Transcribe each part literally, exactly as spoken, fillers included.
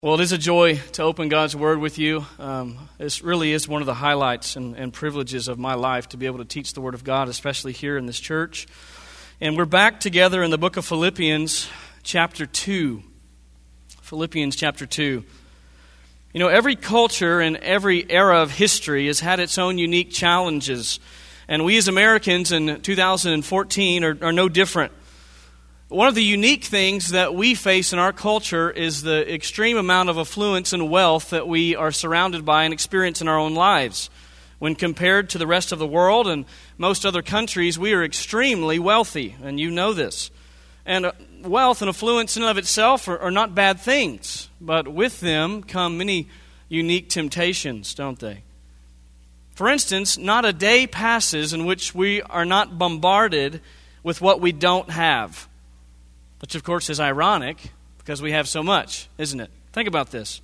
Well, it is a joy to open God's Word with you. Um, this really is one of the highlights and, and privileges of my life to be able to teach the Word of God, especially here in this church. And we're back together in the book of Philippians, chapter two. Philippians, chapter two. You know, every culture and every era of history has had its own unique challenges. And we as Americans in two thousand fourteen are, are no different. One of the unique things that we face in our culture is the extreme amount of affluence and wealth that we are surrounded by and experience in our own lives. When compared to the rest of the world and most other countries, we are extremely wealthy, and you know this. And wealth and affluence in and of itself are, are not bad things, but with them come many unique temptations, don't they? For instance, not a day passes in which we are not bombarded with what we don't have. Which, of course, is ironic because we have so much, isn't it? Think about this.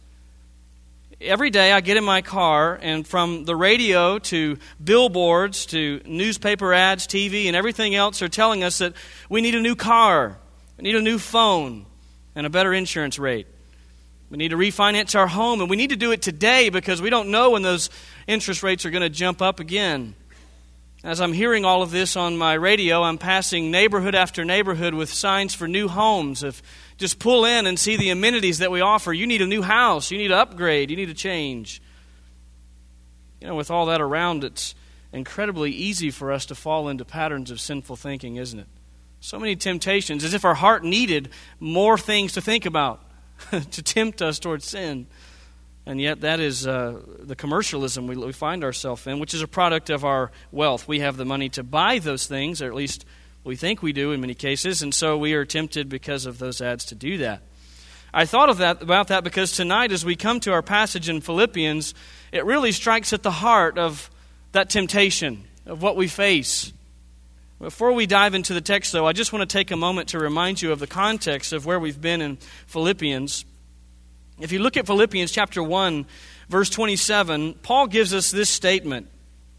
Every day I get in my car, and from the radio to billboards to newspaper ads, T V, and everything else are telling us that we need a new car, we need a new phone, and a better insurance rate. We need to refinance our home, and we need to do it today because we don't know when those interest rates are going to jump up again. As I'm hearing all of this on my radio, I'm passing neighborhood after neighborhood with signs for new homes. If just pull in and see the amenities that we offer. You need a new house. You need to upgrade. You need to change. You know, with all that around, it's incredibly easy for us to fall into patterns of sinful thinking, isn't it? So many temptations, as if our heart needed more things to think about to tempt us towards sin. And yet that is uh, the commercialism we, we find ourselves in, which is a product of our wealth. We have the money to buy those things, or at least we think we do in many cases, and so we are tempted because of those ads to do that. I thought of that about that because tonight as we come to our passage in Philippians, it really strikes at the heart of that temptation, of what we face. Before we dive into the text, though, I just want to take a moment to remind you of the context of where we've been in Philippians. If you look at Philippians chapter one, verse twenty-seven, Paul gives us this statement.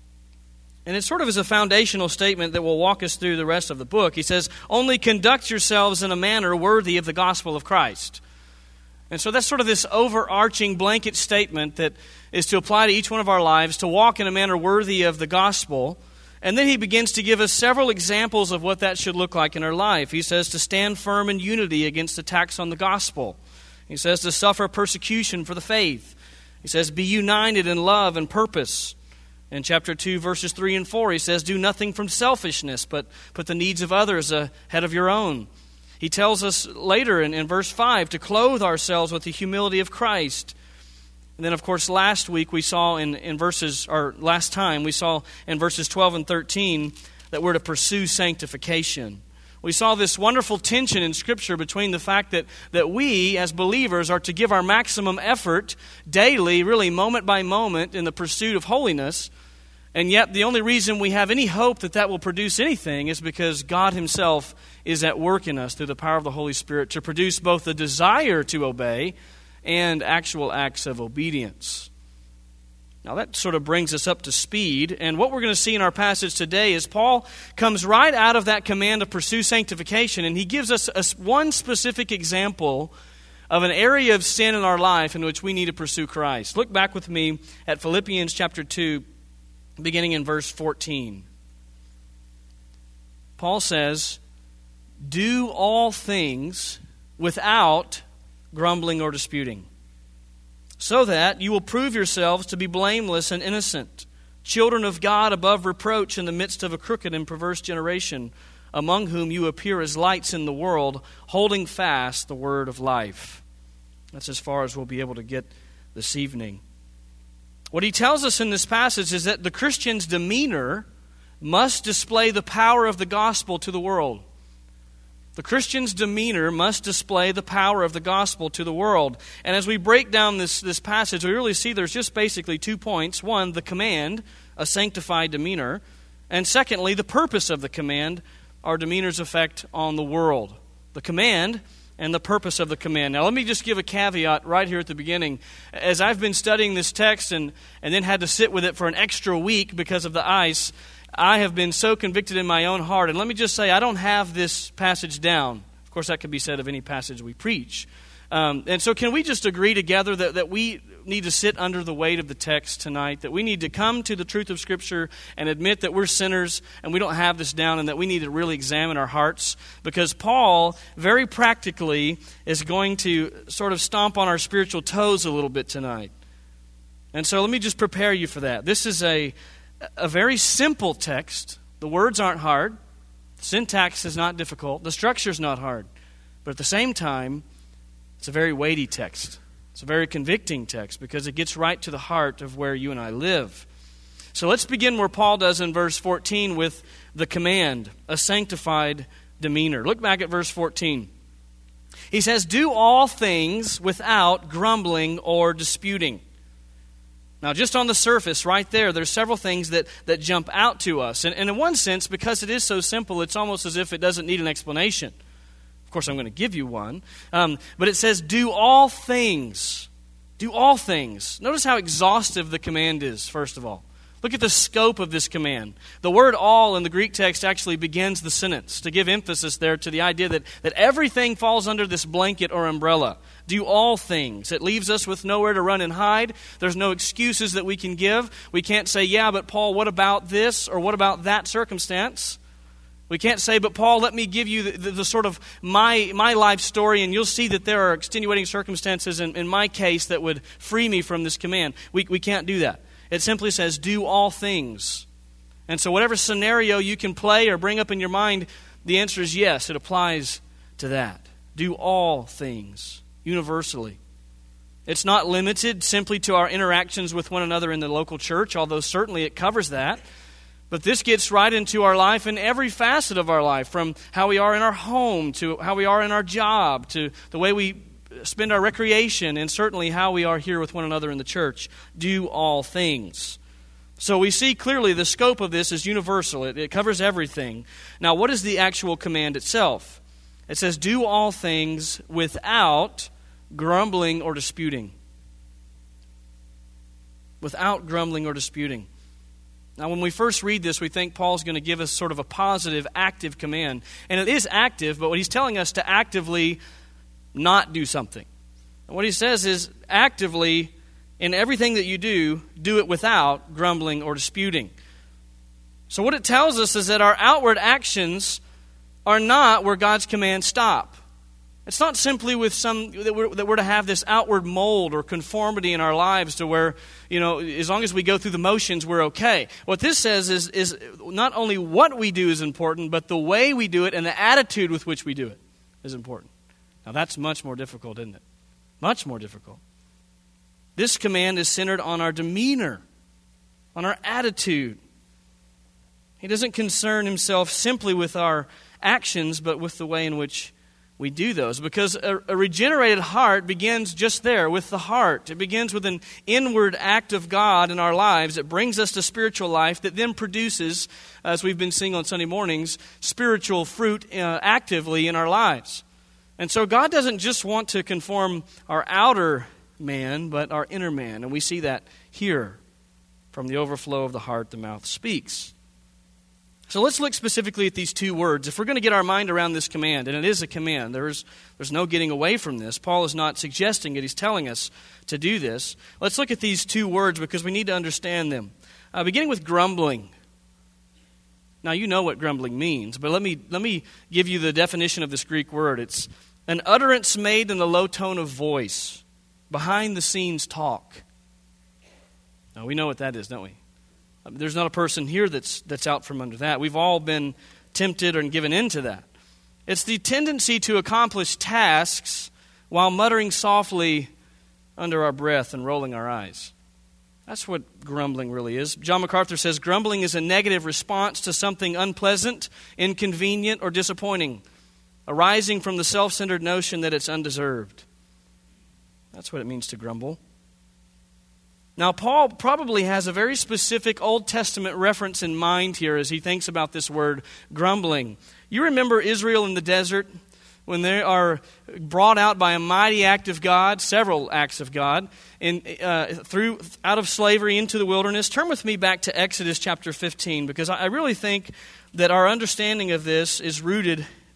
And it sort of is a foundational statement that will walk us through the rest of the book. He says, "Only conduct yourselves in a manner worthy of the gospel of Christ." And so that's sort of this overarching blanket statement that is to apply to each one of our lives, to walk in a manner worthy of the gospel. And then he begins to give us several examples of what that should look like in our life. He says to stand firm in unity against attacks on the gospel. He says to suffer persecution for the faith. He says be united in love and purpose. In chapter two, verses three and four, he says do nothing from selfishness, but put the needs of others ahead of your own. He tells us later in, in verse five to clothe ourselves with the humility of Christ. And then, of course, last week we saw in, in verses, or last time we saw in verses twelve and thirteen that we're to pursue sanctification. We saw this wonderful tension in Scripture between the fact that, that we, as believers, are to give our maximum effort daily, really moment by moment, in the pursuit of holiness. And yet the only reason we have any hope that that will produce anything is because God Himself is at work in us through the power of the Holy Spirit to produce both the desire to obey and actual acts of obedience. Now that sort of brings us up to speed, and what we're going to see in our passage today is Paul comes right out of that command to pursue sanctification, and he gives us a, one specific example of an area of sin in our life in which we need to pursue Christ. Look back with me at Philippians chapter two, beginning in verse fourteen. Paul says, "Do all things without grumbling or disputing, so that you will prove yourselves to be blameless and innocent, children of God above reproach in the midst of a crooked and perverse generation, among whom you appear as lights in the world, holding fast the word of life." That's as far as we'll be able to get this evening. What he tells us in this passage is that the Christian's demeanor must display the power of the gospel to the world. The Christian's demeanor must display the power of the gospel to the world. And as we break down this, this passage, we really see there's just basically two points. One, the command, a sanctified demeanor. And secondly, the purpose of the command, our demeanor's effect on the world. The command and the purpose of the command. Now let me just give a caveat right here at the beginning. As I've been studying this text and, and then had to sit with it for an extra week because of the ice, I have been so convicted in my own heart. And let me just say, I don't have this passage down. Of course, that could be said of any passage we preach. Um, and so can we just agree together that, that we need to sit under the weight of the text tonight, that we need to come to the truth of Scripture and admit that we're sinners and we don't have this down, and that we need to really examine our hearts, because Paul very practically is going to sort of stomp on our spiritual toes a little bit tonight. And so let me just prepare you for that. This is a, a very simple text. The words aren't hard. The syntax is not difficult. The structure is not hard. But at the same time, it's a very weighty text. It's a very convicting text because it gets right to the heart of where you and I live. So let's begin where Paul does in verse fourteen with the command, a sanctified demeanor. Look back at verse fourteen. He says, "Do all things without grumbling or disputing." Now, just on the surface, right there, there's several things that, that jump out to us. And, and in one sense, because it is so simple, it's almost as if it doesn't need an explanation. Of course, I'm going to give you one. Um, but it says, do all things. Do all things. Notice how exhaustive the command is, first of all. Look at the scope of this command. The word all in the Greek text actually begins the sentence to give emphasis there to the idea that, that everything falls under this blanket or umbrella. Do all things. It leaves us with nowhere to run and hide. There's no excuses that we can give. We can't say, yeah, but Paul, what about this or what about that circumstance? We can't say, but Paul, let me give you the, the, the sort of my my life story, and you'll see that there are extenuating circumstances in, in my case that would free me from this command. We, we can't do that. It simply says, do all things. And so whatever scenario you can play or bring up in your mind, the answer is yes, it applies to that. Do all things, universally. It's not limited simply to our interactions with one another in the local church, although certainly it covers that. But this gets right into our life in every facet of our life, from how we are in our home to how we are in our job to the way we spend our recreation, and certainly how we are here with one another in the church. Do all things. So we see clearly the scope of this is universal. It, it covers everything. Now, what is the actual command itself? It says, do all things without grumbling or disputing. Without grumbling or disputing. Now, when we first read this, we think Paul's going to give us sort of a positive, active command. And it is active, but what he's telling us to actively not do something. And what he says is actively, in everything that you do, do it without grumbling or disputing. So what it tells us is that our outward actions are not where God's commands stop. It's not simply with some that we're, that we're to have this outward mold or conformity in our lives to where, you know, as long as we go through the motions, we're okay. What this says is, is not only what we do is important, but the way we do it and the attitude with which we do it is important. Now, that's much more difficult, isn't it? Much more difficult. This command is centered on our demeanor, on our attitude. He doesn't concern himself simply with our actions, but with the way in which we do those. Because a, a regenerated heart begins just there, with the heart. It begins with an inward act of God in our lives that brings us to spiritual life that then produces, as we've been seeing on Sunday mornings, spiritual fruit uh, actively in our lives. And so God doesn't just want to conform our outer man, but our inner man. And we see that here. From the overflow of the heart, the mouth speaks. So let's look specifically at these two words. If we're going to get our mind around this command, and it is a command, there's, there's no getting away from this. Paul is not suggesting it. He's telling us to do this. Let's look at these two words because we need to understand them. Uh, beginning with grumbling. Now, you know what grumbling means, but let me, let me give you the definition of this Greek word. It's an utterance made in a low tone of voice, behind-the-scenes talk. Now, we know what that is, don't we? There's not a person here that's that's out from under that. We've all been tempted and given into that. It's the tendency to accomplish tasks while muttering softly under our breath and rolling our eyes. That's what grumbling really is. John MacArthur says, grumbling is a negative response to something unpleasant, inconvenient, or disappointing, arising from the self-centered notion that it's undeserved. That's what it means to grumble. Now, Paul probably has a very specific Old Testament reference in mind here as he thinks about this word grumbling. You remember Israel in the desert when they are brought out by a mighty act of God, several acts of God, in, uh, through out of slavery into the wilderness. Turn with me back to Exodus chapter fifteen, because I really think that our understanding of this is rooted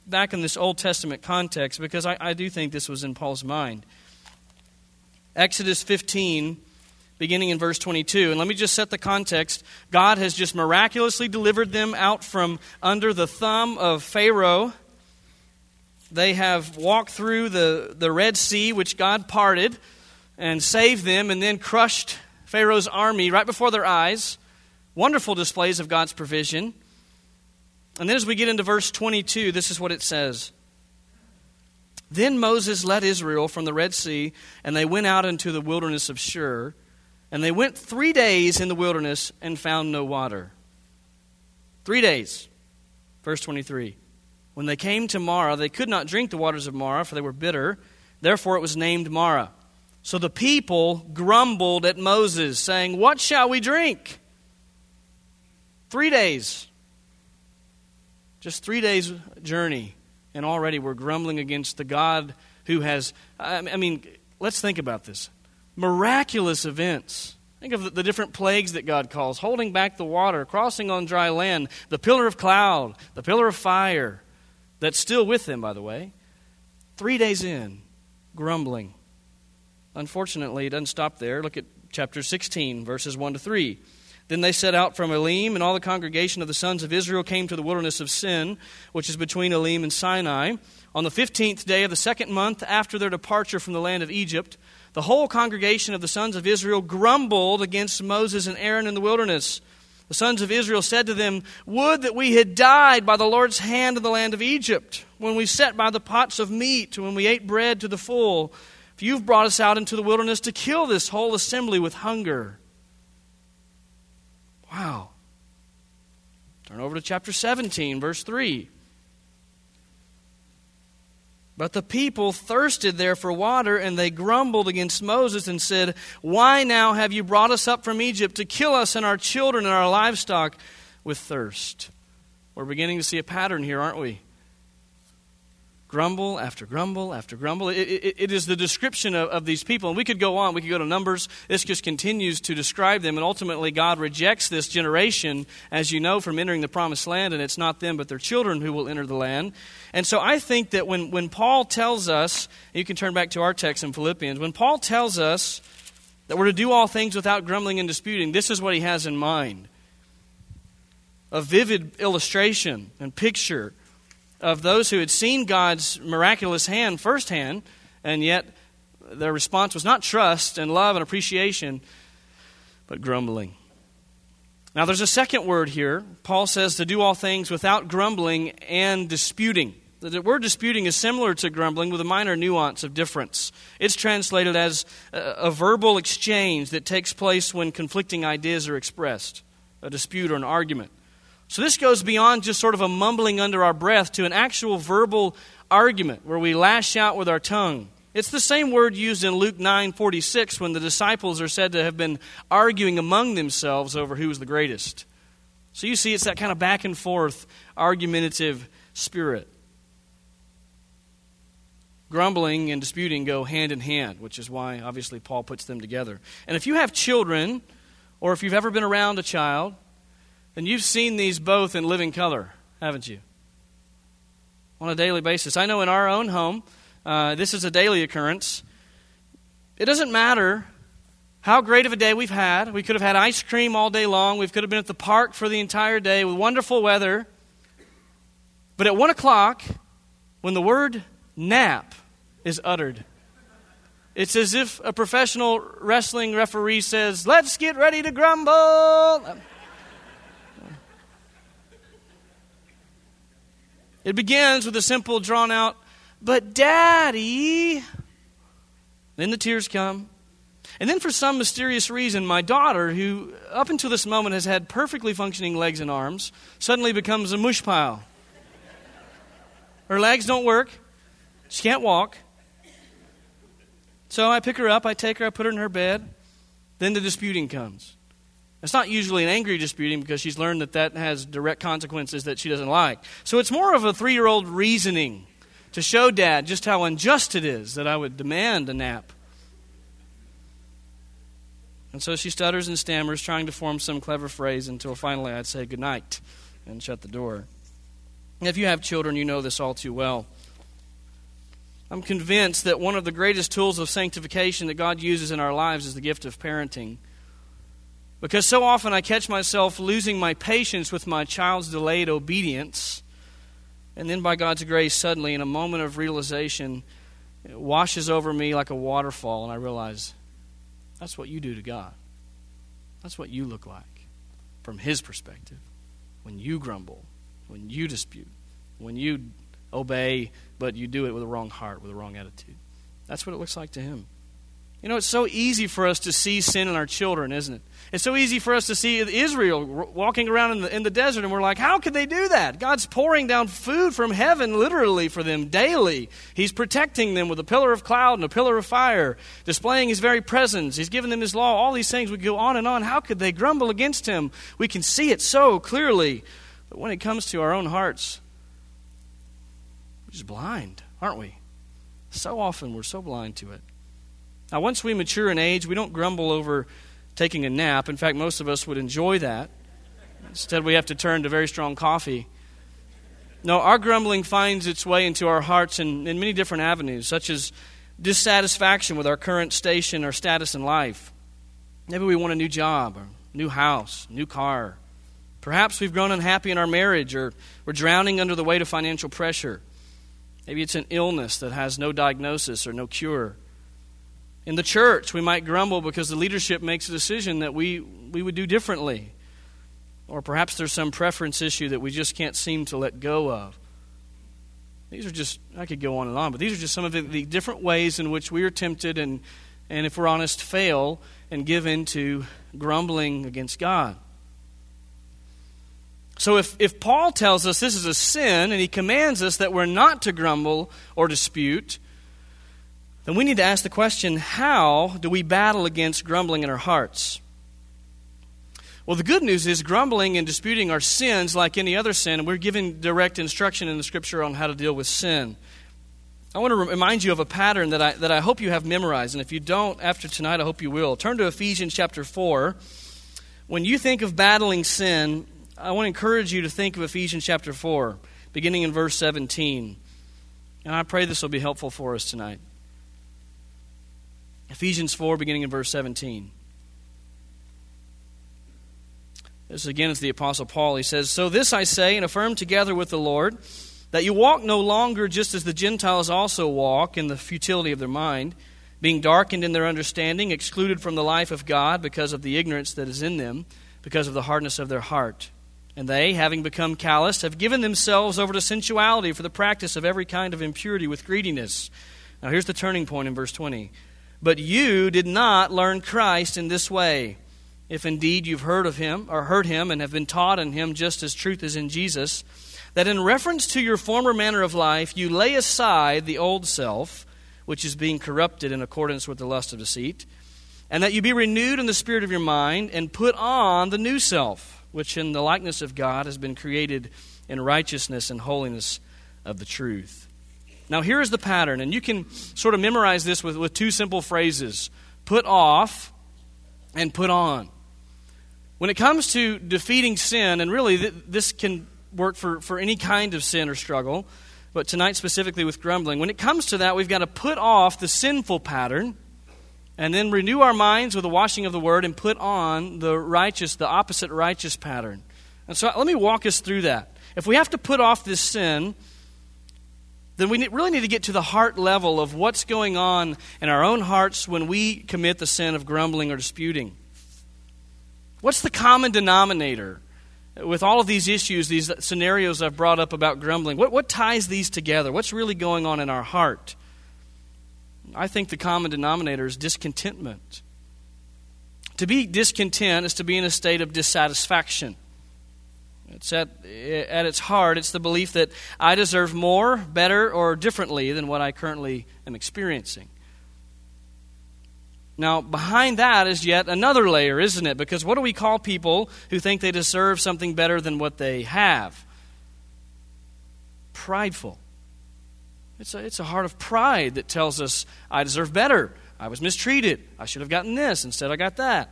back in this Old Testament context because I, I do think this was in Paul's mind. Exodus fifteen, beginning in verse twenty-two. And let me just set the context. God has just miraculously delivered them out from under the thumb of Pharaoh. They have walked through the, the Red Sea, which God parted, and saved them, and then crushed Pharaoh's army right before their eyes. Wonderful displays of God's provision. And then as we get into verse twenty-two, this is what it says. Then Moses led Israel from the Red Sea, and they went out into the wilderness of Shur. And they went three days in the wilderness and found no water. Three days. Verse twenty-three. When they came to Marah, they could not drink the waters of Marah, for they were bitter. Therefore it was named Marah. So the people grumbled at Moses, saying, "What shall we drink?" Three days. Just three days journey. And already we're grumbling against the God who has, I mean, let's think about this. Miraculous events. Think of the different plagues that God calls. Holding back the water, crossing on dry land, the pillar of cloud, the pillar of fire. That's still with them, by the way. Three days in, grumbling. Unfortunately, it doesn't stop there. Look at chapter sixteen, verses one to three. Then they set out from Elim, and all the congregation of the sons of Israel came to the wilderness of Sin, which is between Elim and Sinai, on the fifteenth day of the second month after their departure from the land of Egypt. The whole congregation of the sons of Israel grumbled against Moses and Aaron in the wilderness. The sons of Israel said to them, "Would that we had died by the Lord's hand in the land of Egypt, when we sat by the pots of meat, when we ate bread to the full. For you've brought us out into the wilderness to kill this whole assembly with hunger." Wow. Turn over to chapter seventeen, verse three. But the people thirsted there for water, and they grumbled against Moses and said, "Why now have you brought us up from Egypt to kill us and our children and our livestock with thirst?" We're beginning to see a pattern here, aren't we? Grumble after grumble after grumble. It, it, it is the description of, of these people. And we could go on. We could go to Numbers. This just continues to describe them. And ultimately, God rejects this generation, as you know, from entering the promised land. And it's not them, but their children who will enter the land. And so I think that when, when Paul tells us, you can turn back to our text in Philippians, when Paul tells us that we're to do all things without grumbling and disputing, this is what he has in mind. A vivid illustration and picture of those who had seen God's miraculous hand firsthand, and yet their response was not trust and love and appreciation, but grumbling. Now there's a second word here. Paul says to do all things without grumbling and disputing. The word disputing is similar to grumbling with a minor nuance of difference. It's translated as a, a verbal exchange that takes place when conflicting ideas are expressed, a dispute or an argument. So this goes beyond just sort of a mumbling under our breath to an actual verbal argument where we lash out with our tongue. It's the same word used in Luke nine forty-six when the disciples are said to have been arguing among themselves over who was the greatest. So you see, it's that kind of back and forth, argumentative spirit. Grumbling and disputing go hand in hand, which is why, obviously, Paul puts them together. And if you have children, or if you've ever been around a child, then you've seen these both in living color, haven't you? On a daily basis. I know in our own home, uh, this is a daily occurrence. It doesn't matter how great of a day we've had. We could have had ice cream all day long. We could have been at the park for the entire day with wonderful weather. But at one o'clock, when the word nap is uttered, it's as if a professional wrestling referee says, "Let's get ready to grumble." It begins with a simple, drawn-out, "But Daddy..." Then the tears come. And then for some mysterious reason, my daughter, who up until this moment has had perfectly functioning legs and arms, suddenly becomes a mush pile. Her legs don't work. She can't walk. So I pick her up, I take her, I put her in her bed. Then the disputing comes. It's not usually an angry disputing because she's learned that that has direct consequences that she doesn't like. So it's more of a three-year-old reasoning to show Dad just how unjust it is that I would demand a nap. And so she stutters and stammers, trying to form some clever phrase until finally I'd say goodnight and shut the door. And if you have children, you know this all too well. I'm convinced that one of the greatest tools of sanctification that God uses in our lives is the gift of parenting. Because so often I catch myself losing my patience with my child's delayed obedience, and then by God's grace, suddenly, in a moment of realization, it washes over me like a waterfall, and I realize that's what you do to God. That's what you look like from His perspective. When you grumble, when you dispute, when you obey, but you do it with a wrong heart, with a wrong attitude. That's what it looks like to Him. You know, it's so easy for us to see sin in our children, isn't it? It's so easy for us to see Israel walking around in the, in the desert, and we're like, how could they do that? God's pouring down food from heaven literally for them daily. He's protecting them with a pillar of cloud and a pillar of fire, displaying His very presence. He's given them His law, all these things. We go on and on. How could they grumble against Him? We can see it so clearly. But when it comes to our own hearts, we're just blind, aren't we? So often we're so blind to it. Now, once we mature in age, we don't grumble over taking a nap. In fact, most of us would enjoy that. Instead, we have to turn to very strong coffee. No, our grumbling finds its way into our hearts in, in many different avenues, such as dissatisfaction with our current station or status in life. Maybe we want a new job, or new house, new car. Perhaps we've grown unhappy in our marriage, or we're drowning under the weight of financial pressure. Maybe it's an illness that has no diagnosis or no cure. In the church, we might grumble because the leadership makes a decision that we, we would do differently. Or perhaps there's some preference issue that we just can't seem to let go of. These are just, I could go on and on, but these are just some of the, the different ways in which we are tempted and, and if we're honest, fail and give in to grumbling against God. So if, if Paul tells us this is a sin and he commands us that we're not to grumble or dispute, then we need to ask the question, how do we battle against grumbling in our hearts? Well, the good news is grumbling and disputing are sins like any other sin, and we're given direct instruction in the Scripture on how to deal with sin. I want to remind you of a pattern that I, that I hope you have memorized, and if you don't, after tonight, I hope you will. Turn to Ephesians chapter four. When you think of battling sin, I want to encourage you to think of Ephesians chapter four, beginning in verse seventeen. And I pray this will be helpful for us tonight. Ephesians four, beginning in verse seventeen. This again is the Apostle Paul. He says, "So this I say and affirm together with the Lord, that you walk no longer just as the Gentiles also walk in the futility of their mind, being darkened in their understanding, excluded from the life of God because of the ignorance that is in them, because of the hardness of their heart. And they, having become calloused, have given themselves over to sensuality for the practice of every kind of impurity with greediness." Now here's the turning point in verse twenty. "But you did not learn Christ in this way, if indeed you've heard of Him, or heard Him, and have been taught in Him just as truth is in Jesus, that in reference to your former manner of life, you lay aside the old self, which is being corrupted in accordance with the lust of deceit, and that you be renewed in the spirit of your mind, and put on the new self, which in the likeness of God has been created in righteousness and holiness of the truth." Now here is the pattern, and you can sort of memorize this with, with two simple phrases: put off and put on. When it comes to defeating sin, and really th- this can work for, for any kind of sin or struggle, but tonight specifically with grumbling, when it comes to that, we've got to put off the sinful pattern and then renew our minds with the washing of the Word and put on the righteous, the opposite righteous pattern. And so let me walk us through that. If we have to put off this sin, then we really need to get to the heart level of what's going on in our own hearts when we commit the sin of grumbling or disputing. What's the common denominator with all of these issues, these scenarios I've brought up about grumbling? What, what ties these together? What's really going on in our heart? I think the common denominator is discontentment. To be discontent is to be in a state of dissatisfaction. It's at, at its heart, it's the belief that I deserve more, better, or differently than what I currently am experiencing. Now, behind that is yet another layer, isn't it? Because what do we call people who think they deserve something better than what they have? Prideful. It's a, it's a heart of pride that tells us, I deserve better. I was mistreated. I should have gotten this. Instead, I got that.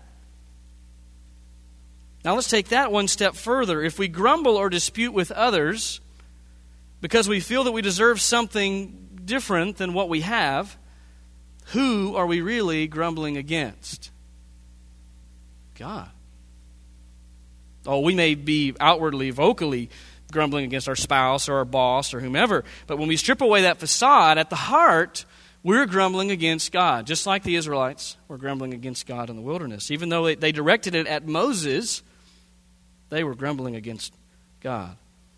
Now let's take that one step further. If we grumble or dispute with others, because we feel that we deserve something different than what we have, who are we really grumbling against? God. Oh, we may be outwardly, vocally grumbling against our spouse or our boss or whomever, but when we strip away that facade, at the heart, we're grumbling against God. Just like the Israelites were grumbling against God in the wilderness. Even though they directed it at Moses, they were grumbling against God.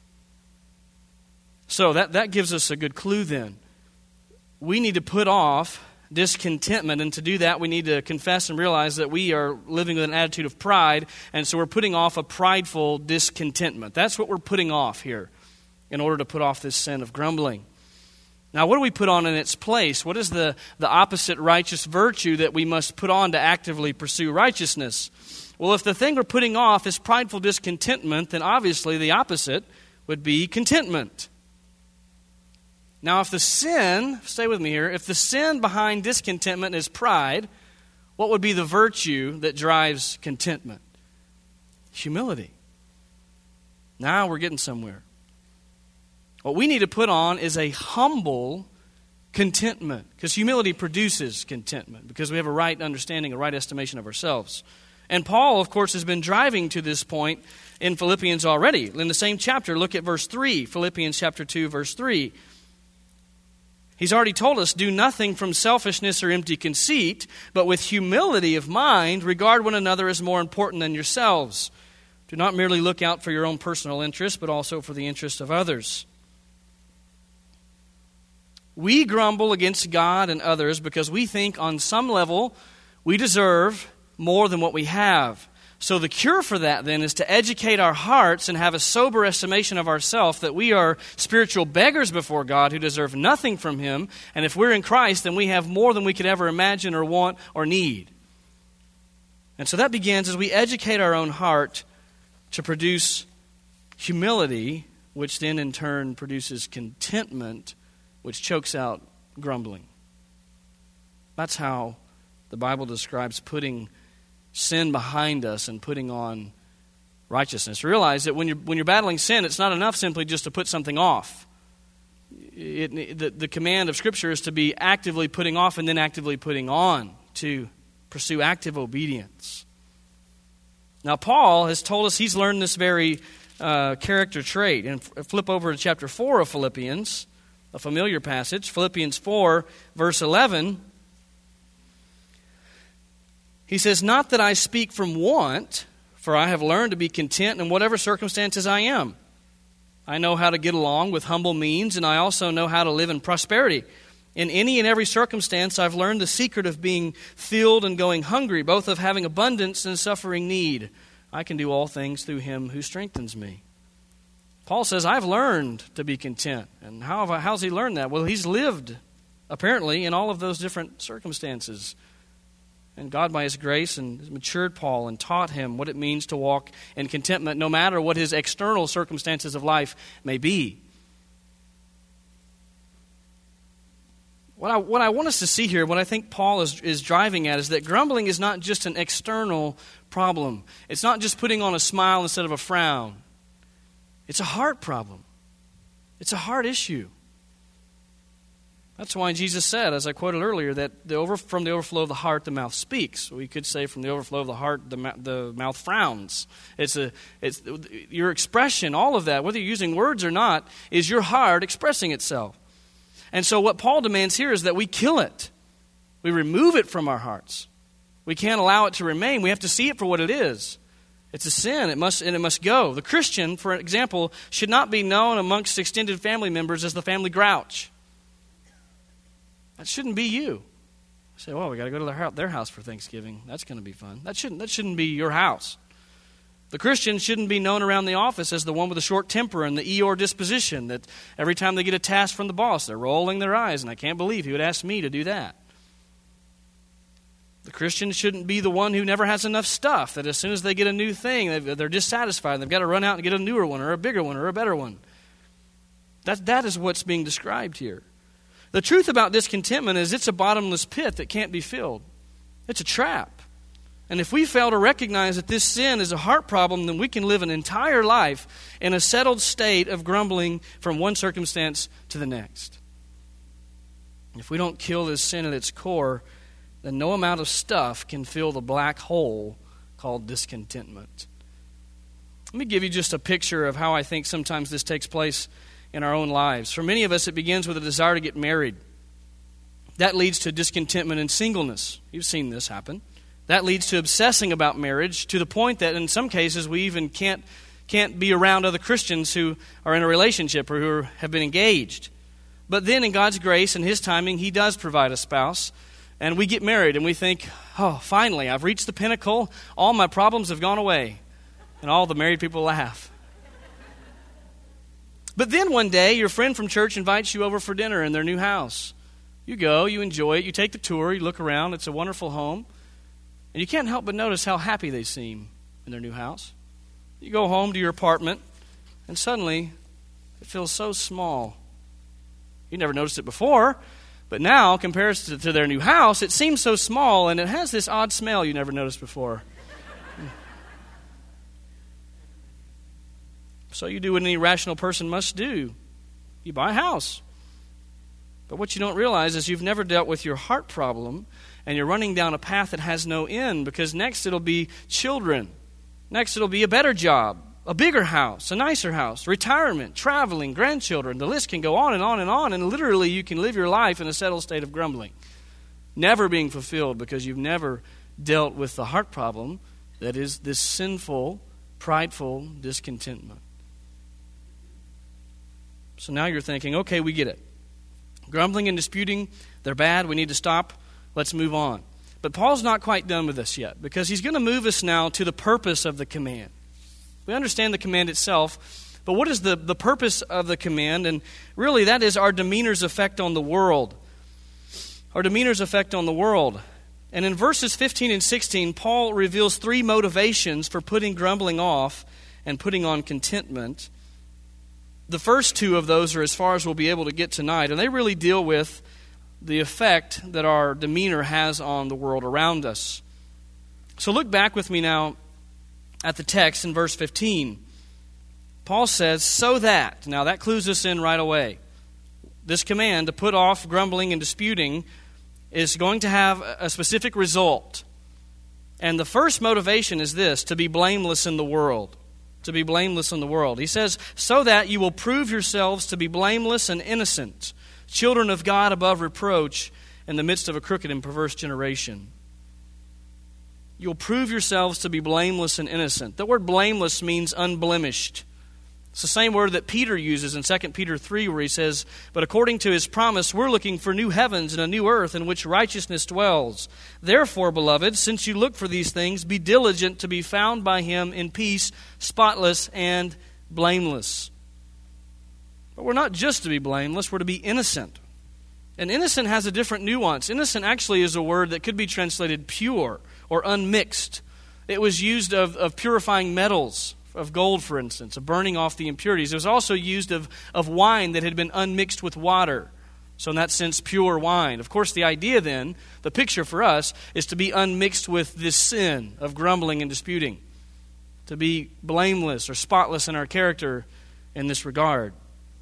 So that, that gives us a good clue then. We need to put off discontentment, and to do that we need to confess and realize that we are living with an attitude of pride, and so we're putting off a prideful discontentment. That's what we're putting off here in order to put off this sin of grumbling. Now, what do we put on in its place? What is the, the opposite righteous virtue that we must put on to actively pursue righteousness? Well, if the thing we're putting off is prideful discontentment, then obviously the opposite would be contentment. Now, if the sin, stay with me here, if the sin behind discontentment is pride, what would be the virtue that drives contentment? Humility. Now we're getting somewhere. What we need to put on is a humble contentment, because humility produces contentment, because we have a right understanding, a right estimation of ourselves. And Paul, of course, has been driving to this point in Philippians already. In the same chapter, look at verse three, Philippians chapter two, verse three. He's already told us, do nothing from selfishness or empty conceit, but with humility of mind, regard one another as more important than yourselves. Do not merely look out for your own personal interest, but also for the interest of others. We grumble against God and others because we think on some level we deserve more than what we have. So the cure for that then is to educate our hearts and have a sober estimation of ourselves that we are spiritual beggars before God who deserve nothing from Him. And if we're in Christ, then we have more than we could ever imagine or want or need. And so that begins as we educate our own heart to produce humility, which then in turn produces contentment, which chokes out grumbling. That's how the Bible describes putting sin behind us and putting on righteousness. Realize that when you're when you're battling sin, it's not enough simply just to put something off. It, the, the command of Scripture is to be actively putting off and then actively putting on, to pursue active obedience. Now, Paul has told us he's learned this very uh, character trait. And flip over to chapter four of Philippians, a familiar passage, Philippians four, verse eleven. He says, not that I speak from want, for I have learned to be content in whatever circumstances I am. I know how to get along with humble means, and I also know how to live in prosperity. In any and every circumstance, I've learned the secret of being filled and going hungry, both of having abundance and suffering need. I can do all things through Him who strengthens me. Paul says, I've learned to be content. And how have I, how's he learned that? Well, he's lived, apparently, in all of those different circumstances. And God, by His grace, and matured Paul and taught him what it means to walk in contentment, no matter what his external circumstances of life may be. What I, what I want us to see here, what I think Paul is, is driving at, is that grumbling is not just an external problem. It's not just putting on a smile instead of a frown. It's a heart problem. It's a heart issue. That's why Jesus said, as I quoted earlier, that the over, from the overflow of the heart, the mouth speaks. We could say from the overflow of the heart, the, the mouth frowns. It's a, it's your expression, all of that, whether you're using words or not, is your heart expressing itself. And so what Paul demands here is that we kill it. We remove it from our hearts. We can't allow it to remain. We have to see it for what it is. It's a sin. It must, and it must go. The Christian, for example, should not be known amongst extended family members as the family grouch. That shouldn't be you. You say, well, we got to go to their house, their house for Thanksgiving. That's going to be fun. That shouldn't, that shouldn't be your house. The Christian shouldn't be known around the office as the one with a short temper and the Eeyore disposition, that every time they get a task from the boss, they're rolling their eyes, and I can't believe he would ask me to do that. The Christian shouldn't be the one who never has enough stuff, that as soon as they get a new thing, they're dissatisfied. They've got to run out and get a newer one or a bigger one or a better one. That, that is what's being described here. The truth about discontentment is it's a bottomless pit that can't be filled. It's a trap. And if we fail to recognize that this sin is a heart problem, then we can live an entire life in a settled state of grumbling from one circumstance to the next. If we don't kill this sin at its core, then no amount of stuff can fill the black hole called discontentment. Let me give you just a picture of how I think sometimes this takes place in our own lives. For many of us, it begins with a desire to get married. That leads to discontentment and singleness. You've seen this happen. That leads to obsessing about marriage to the point that in some cases we even can't can't be around other Christians who are in a relationship or who are, have been engaged. But then in God's grace and His timing, He does provide a spouse. And we get married and we think, oh, finally, I've reached the pinnacle. All my problems have gone away. And all the married people laugh. But then one day, your friend from church invites you over for dinner in their new house. You go, you enjoy it, you take the tour, you look around, it's a wonderful home. And you can't help but notice how happy they seem in their new house. You go home to your apartment, and suddenly it feels so small. You never noticed it before, but now, compared to, to their new house, it seems so small, and it has this odd smell you never noticed before. So you do what any rational person must do. You buy a house. But what you don't realize is you've never dealt with your heart problem, and you're running down a path that has no end, because next it'll be children. Next it'll be a better job, a bigger house, a nicer house, retirement, traveling, grandchildren. The list can go on and on and on, and literally you can live your life in a settled state of grumbling, never being fulfilled because you've never dealt with the heart problem that is this sinful, prideful discontentment. So now you're thinking, okay, we get it. Grumbling and disputing, they're bad. We need to stop. Let's move on. But Paul's not quite done with us yet, because he's going to move us now to the purpose of the command. We understand the command itself, but what is the, the purpose of the command? And really that is our demeanor's effect on the world. Our demeanor's effect on the world. And in verses fifteen and sixteen, Paul reveals three motivations for putting grumbling off and putting on contentment. The first two of those are as far as we'll be able to get tonight, and they really deal with the effect that our demeanor has on the world around us. So look back with me now at the text in verse fifteen. Paul says, so that, now that clues us in right away. This command to put off grumbling and disputing is going to have a specific result. And the first motivation is this, to be blameless in the world. To be blameless in the world. He says, so that you will prove yourselves to be blameless and innocent, children of God above reproach in the midst of a crooked and perverse generation. You'll prove yourselves to be blameless and innocent. The word blameless means unblemished. It's the same word that Peter uses in Second Peter three, where he says, but according to his promise, we're looking for new heavens and a new earth in which righteousness dwells. Therefore, beloved, since you look for these things, be diligent to be found by him in peace, spotless and blameless. But we're not just to be blameless, we're to be innocent. And innocent has a different nuance. Innocent actually is a word that could be translated pure or unmixed. It was used of, of purifying metals, of gold, for instance, of burning off the impurities. It was also used of, of wine that had been unmixed with water. So in that sense, pure wine. Of course, the idea then, the picture for us, is to be unmixed with this sin of grumbling and disputing. To be blameless or spotless in our character in this regard.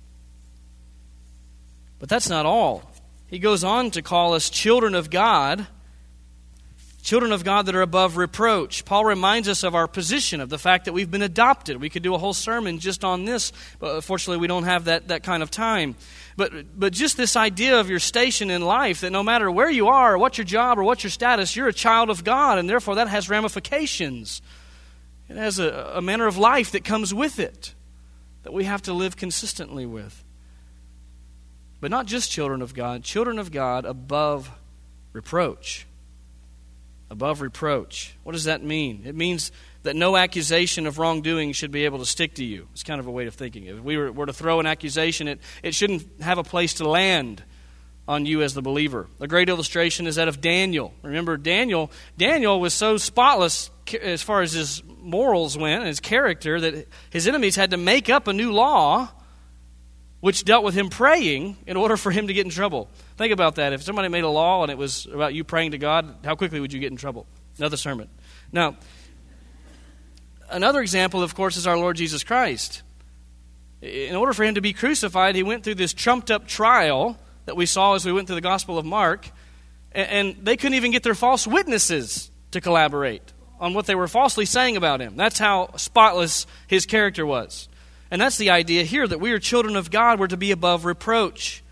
But that's not all. He goes on to call us children of God, children of God that are above reproach. Paul reminds us of our position, of the fact that we've been adopted. We could do a whole sermon just on this, but unfortunately we don't have that, that kind of time. But, but just this idea of your station in life, that no matter where you are, or what your job, or what your status, you're a child of God, and therefore that has ramifications. It has a, a manner of life that comes with it, that we have to live consistently with. But not just children of God, children of God above reproach. Above reproach. What does that mean? It means that no accusation of wrongdoing should be able to stick to you. It's kind of a way of thinking. If we were, were to throw an accusation, it, it shouldn't have a place to land on you as the believer. A great illustration is that of Daniel. Remember, Daniel, Daniel was so spotless as far as his morals went and his character that his enemies had to make up a new law which dealt with him praying in order for him to get in trouble. Think about that. If somebody made a law and it was about you praying to God, how quickly would you get in trouble? Another sermon. Now, another example, of course, is our Lord Jesus Christ. In order for him to be crucified, he went through this trumped-up trial that we saw as we went through the Gospel of Mark, and they couldn't even get their false witnesses to collaborate on what they were falsely saying about him. That's how spotless his character was. And that's the idea here, that we are children of God. We're to be above reproach.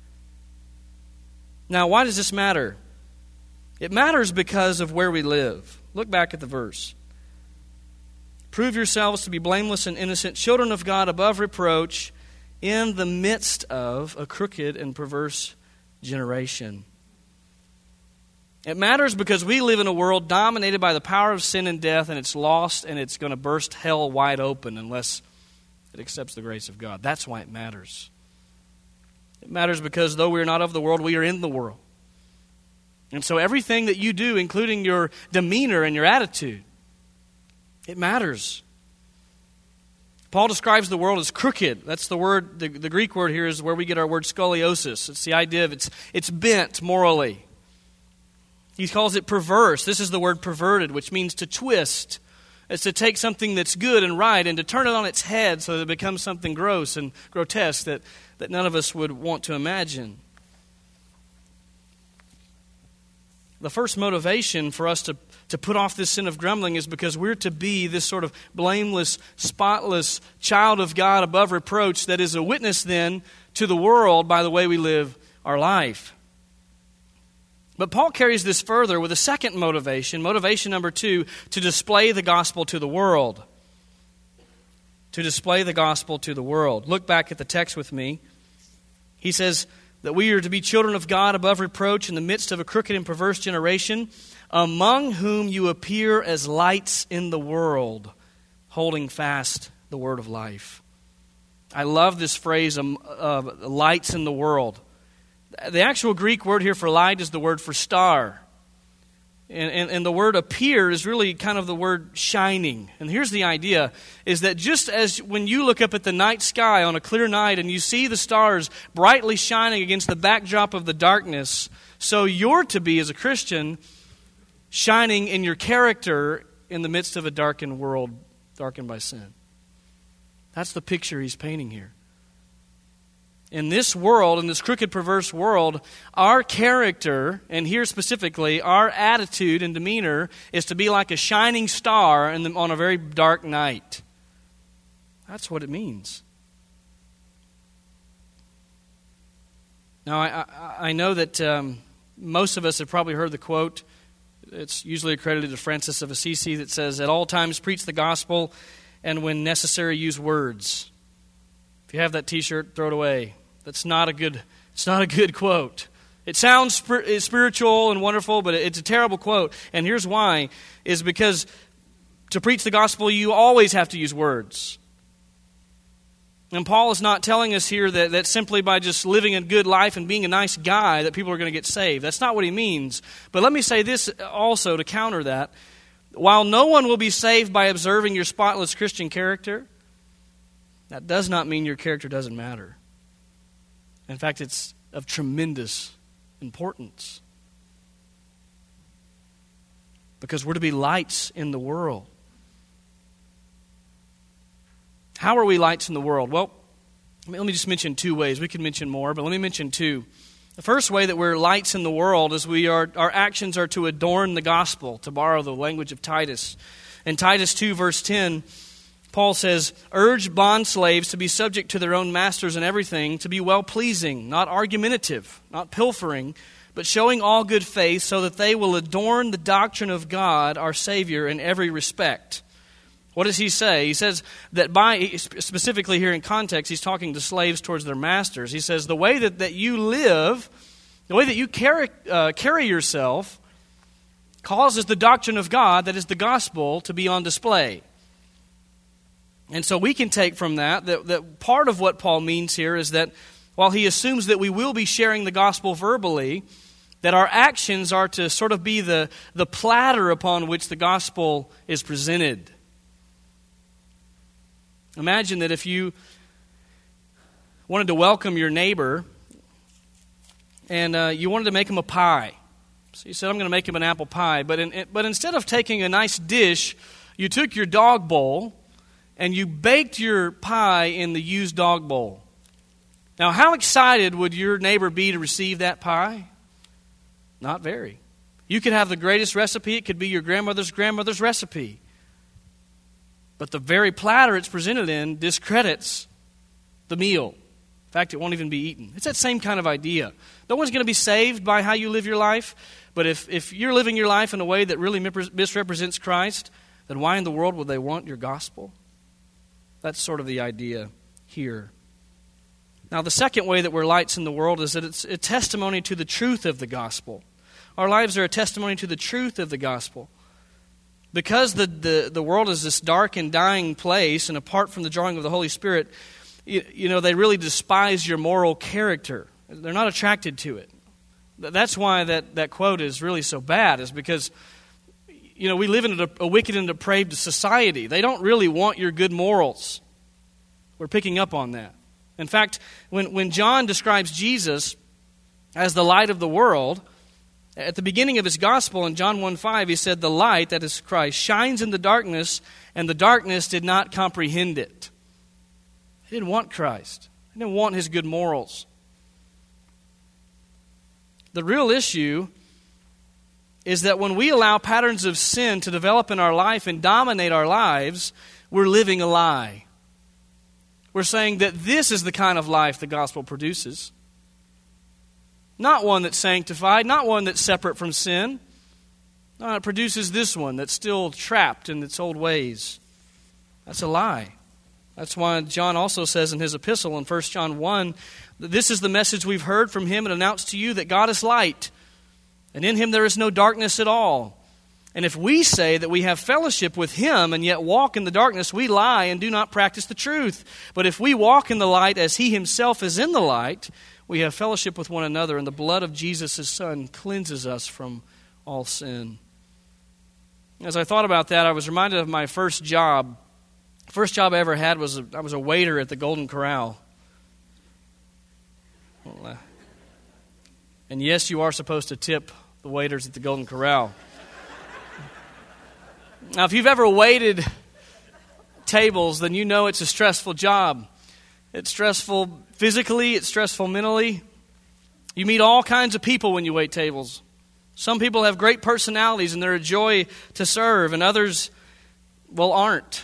Now, why does this matter? It matters because of where we live. Look back at the verse. Prove yourselves to be blameless and innocent, children of God above reproach, in the midst of a crooked and perverse generation. It matters because we live in a world dominated by the power of sin and death, and it's lost, and it's going to burst hell wide open unless it accepts the grace of God. That's why it matters. It matters because though we are not of the world, we are in the world. And so everything that you do, including your demeanor and your attitude, it matters. Paul describes the world as crooked. That's the word, the, the Greek word here is where we get our word scoliosis. It's the idea of it's, it's bent morally. He calls it perverse. This is the word perverted, which means to twist. It's to take something that's good and right and to turn it on its head so that it becomes something gross and grotesque that, that none of us would want to imagine. The first motivation for us to, to put off this sin of grumbling is because we're to be this sort of blameless, spotless child of God above reproach that is a witness then to the world by the way we live our life. But Paul carries this further with a second motivation, motivation number two, to display the gospel to the world. To display the gospel to the world. Look back at the text with me. He says that we are to be children of God above reproach in the midst of a crooked and perverse generation, among whom you appear as lights in the world, holding fast the word of life. I love this phrase, um, uh, lights in the world. The actual Greek word here for light is the word for star. And, and, and the word appear is really kind of the word shining. And here's the idea, is that just as when you look up at the night sky on a clear night and you see the stars brightly shining against the backdrop of the darkness, so you're to be, as a Christian, shining in your character in the midst of a darkened world, darkened by sin. That's the picture he's painting here. In this world, in this crooked, perverse world, our character, and here specifically, our attitude and demeanor is to be like a shining star in the, on a very dark night. That's what it means. Now, I, I, I know that um, most of us have probably heard the quote. It's usually accredited to Francis of Assisi that says, "At all times preach the gospel, and when necessary use words." If you have that T-shirt, throw it away. That's not a good. It's not a good quote. It sounds spir- spiritual and wonderful, but it's a terrible quote. And here's why: is because to preach the gospel, you always have to use words. And Paul is not telling us here that, that simply by just living a good life and being a nice guy that people are going to get saved. That's not what he means. But let me say this also to counter that: while no one will be saved by observing your spotless Christian character, that does not mean your character doesn't matter. In fact, it's of tremendous importance. Because we're to be lights in the world. How are we lights in the world? Well, let me just mention two ways. We could mention more, but let me mention two. The first way that we're lights in the world is we are our actions are to adorn the gospel, to borrow the language of Titus. In Titus two, verse ten, Paul says, "Urge bondslaves to be subject to their own masters in everything, to be well-pleasing, not argumentative, not pilfering, but showing all good faith, so that they will adorn the doctrine of God, our Savior, in every respect." What does he say? He says that by, specifically here in context, he's talking to slaves towards their masters. He says the way that, that you live, the way that you carry, uh, carry yourself, causes the doctrine of God, that is the gospel, to be on display. And so we can take from that, that that part of what Paul means here is that while he assumes that we will be sharing the gospel verbally, that our actions are to sort of be the, the platter upon which the gospel is presented. Imagine that if you wanted to welcome your neighbor and uh, you wanted to make him a pie. So he said, I'm going to make him an apple pie. But, in, but instead of taking a nice dish, you took your dog bowl and you baked your pie in the used dog bowl. Now, how excited would your neighbor be to receive that pie? Not very. You could have the greatest recipe. It could be your grandmother's grandmother's recipe. But the very platter it's presented in discredits the meal. In fact, it won't even be eaten. It's that same kind of idea. No one's going to be saved by how you live your life. But if, if you're living your life in a way that really misrepresents Christ, then why in the world would they want your gospel? That's sort of the idea here. Now, the second way that we're lights in the world is that it's a testimony to the truth of the gospel. Our lives are a testimony to the truth of the gospel. Because the, the, the world is this dark and dying place, and apart from the drawing of the Holy Spirit, you, you know, they really despise your moral character. They're not attracted to it. That's why that, that quote is really so bad, is because, you know, we live in a, a wicked and depraved society. They don't really want your good morals. We're picking up on that. In fact, when, when John describes Jesus as the light of the world, at the beginning of his gospel in John one five, he said, the light, that is Christ, shines in the darkness, and the darkness did not comprehend it. They didn't want Christ. They didn't want his good morals. The real issue is that when we allow patterns of sin to develop in our life and dominate our lives, we're living a lie. We're saying that this is the kind of life the gospel produces. Not one that's sanctified, not one that's separate from sin. No, it produces this one that's still trapped in its old ways. That's a lie. That's why John also says in his epistle in First John one, that this is the message we've heard from him and announced to you, that God is light, and in him there is no darkness at all. And if we say that we have fellowship with him and yet walk in the darkness, we lie and do not practice the truth. But if we walk in the light as he himself is in the light, we have fellowship with one another, and the blood of Jesus, his Son, cleanses us from all sin. As I thought about that, I was reminded of my first job. The first job I ever had was a, I was a waiter at the Golden Corral. Well, uh, and yes, you are supposed to tip the waiters at the Golden Corral. Now, if you've ever waited tables, then you know it's a stressful job. It's stressful physically, it's stressful mentally. You meet all kinds of people when you wait tables. Some people have great personalities and they're a joy to serve, and others, well, aren't.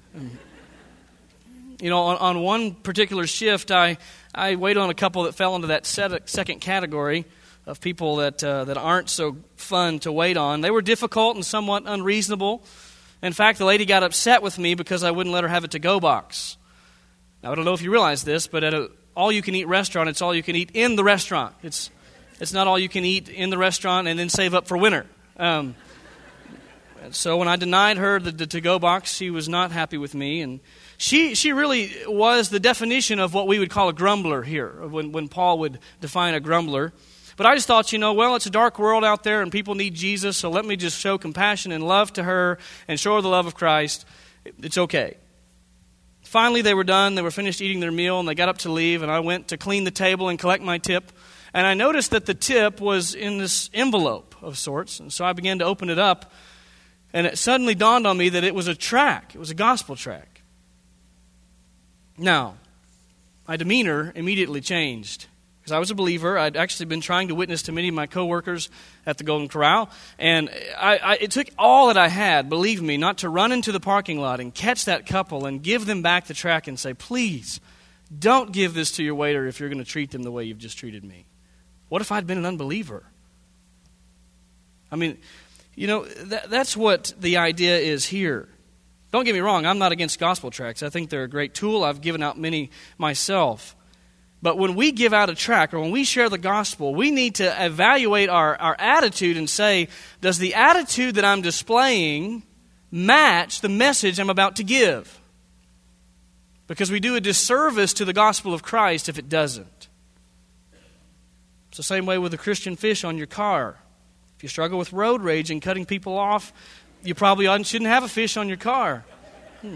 You know, on, on one particular shift, I, I waited on a couple that fell into that set, second category of people that uh, that aren't so fun to wait on. They were difficult and somewhat unreasonable. In fact, the lady got upset with me because I wouldn't let her have a to-go box. Now, I don't know if you realize this, but at an all-you-can-eat restaurant, it's all you can eat in the restaurant. It's it's not all you can eat in the restaurant and then save up for winter. Um, so when I denied her the, the to-go box, she was not happy with me, and she she really was the definition of what we would call a grumbler here, when when Paul would define a grumbler. But I just thought, you know, well, it's a dark world out there and people need Jesus, so let me just show compassion and love to her and show her the love of Christ. It's okay. Finally, they were done. They were finished eating their meal, and they got up to leave, and I went to clean the table and collect my tip. And I noticed that the tip was in this envelope of sorts, and so I began to open it up, and it suddenly dawned on me that it was a tract. It was a gospel tract. Now, my demeanor immediately changed. Because I was a believer. I'd actually been trying to witness to many of my coworkers at the Golden Corral. And I, I, it took all that I had, believe me, not to run into the parking lot and catch that couple and give them back the tract and say, please, don't give this to your waiter if you're going to treat them the way you've just treated me. What if I'd been an unbeliever? I mean, you know, that, that's what the idea is here. Don't get me wrong, I'm not against gospel tracts. I think they're a great tool. I've given out many myself. But when we give out a tract or when we share the gospel, we need to evaluate our, our attitude and say, does the attitude that I'm displaying match the message I'm about to give? Because we do a disservice to the gospel of Christ if it doesn't. It's the same way with the Christian fish on your car. If you struggle with road rage and cutting people off, you probably shouldn't have a fish on your car. Hmm.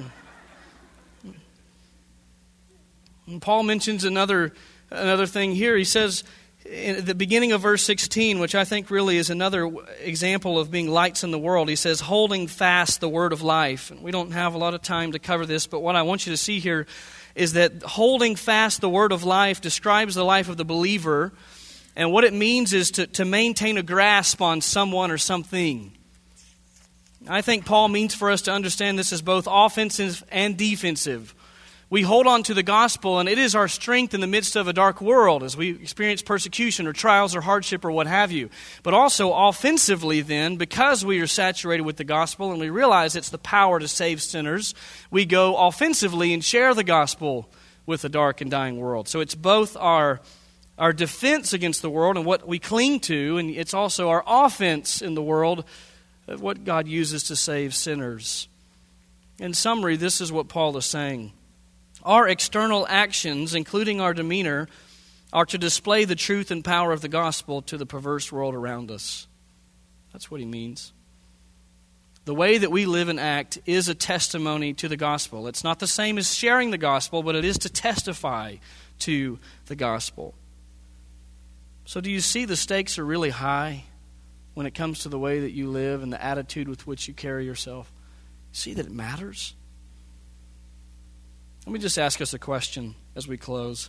And Paul mentions another another thing here. He says in the beginning of verse sixteen, which I think really is another example of being lights in the world, he says, holding fast the word of life. And we don't have a lot of time to cover this, but what I want you to see here is that holding fast the word of life describes the life of the believer, and what it means is to, to maintain a grasp on someone or something. I think Paul means for us to understand this as both offensive and defensive. We hold on to the gospel, and it is our strength in the midst of a dark world as we experience persecution or trials or hardship or what have you. But also offensively then, because we are saturated with the gospel and we realize it's the power to save sinners, we go offensively and share the gospel with a dark and dying world. So it's both our, our defense against the world and what we cling to, and it's also our offense in the world, what God uses to save sinners. In summary, this is what Paul is saying. Our external actions, including our demeanor, are to display the truth and power of the gospel to the perverse world around us. That's what he means. The way that we live and act is a testimony to the gospel. It's not the same as sharing the gospel, but it is to testify to the gospel. So do you see the stakes are really high when it comes to the way that you live and the attitude with which you carry yourself? See that it matters? Let me just ask us a question as we close.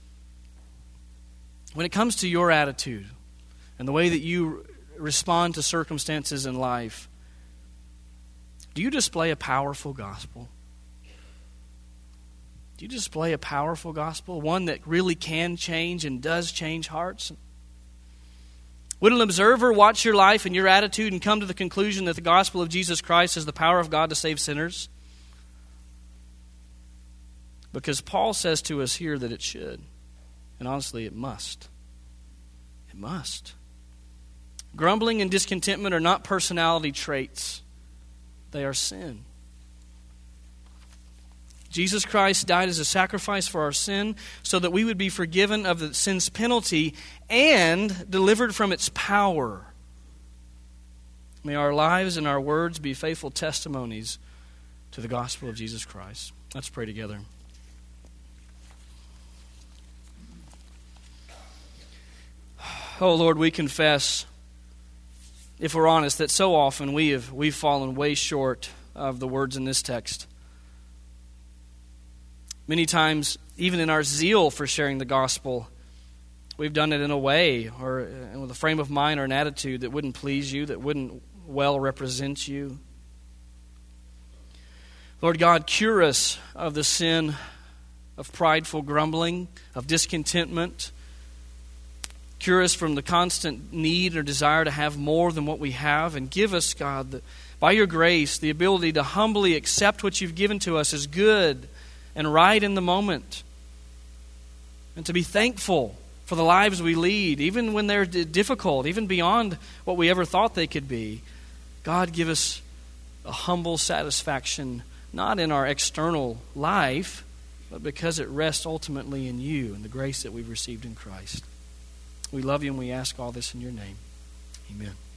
When it comes to your attitude and the way that you respond to circumstances in life, do you display a powerful gospel? Do you display a powerful gospel, one that really can change and does change hearts? Would an observer watch your life and your attitude and come to the conclusion that the gospel of Jesus Christ is the power of God to save sinners? Because Paul says to us here that it should. And honestly, it must. It must. Grumbling and discontentment are not personality traits. They are sin. Jesus Christ died as a sacrifice for our sin so that we would be forgiven of the sin's penalty and delivered from its power. May our lives and our words be faithful testimonies to the gospel of Jesus Christ. Let's pray together. Oh Lord, we confess, if we're honest, that so often we have we've fallen way short of the words in this text. Many times, even in our zeal for sharing the gospel, we've done it in a way or with a frame of mind or an attitude that wouldn't please you, that wouldn't well represent you. Lord God, cure us of the sin of prideful grumbling, of discontentment. Cure us from the constant need or desire to have more than what we have, and give us, God, the, by your grace, the ability to humbly accept what you've given to us as good and right in the moment, and to be thankful for the lives we lead, even when they're difficult, even beyond what we ever thought they could be. God, give us a humble satisfaction, not in our external life, but because it rests ultimately in you and the grace that we've received in Christ. We love you and we ask all this in your name. Amen.